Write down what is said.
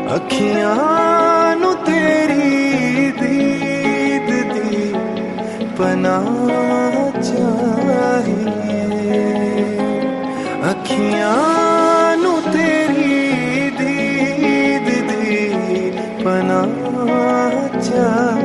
अखियां नू तेरी दीद दी पनाह चाहिए, अखियां नू तेरी दीद दी पनाह चाहिए।